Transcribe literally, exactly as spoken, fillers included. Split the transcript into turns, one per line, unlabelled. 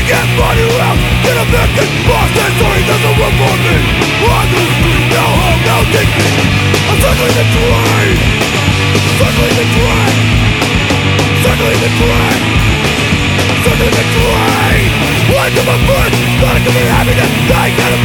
get money out, get a vacant boss, and sorry there's a room for me. On the street, no home, no dignity. I'm circling the train, circling the train, circling the train, circling the train. One to my foot, gotta give me happiness, I gotta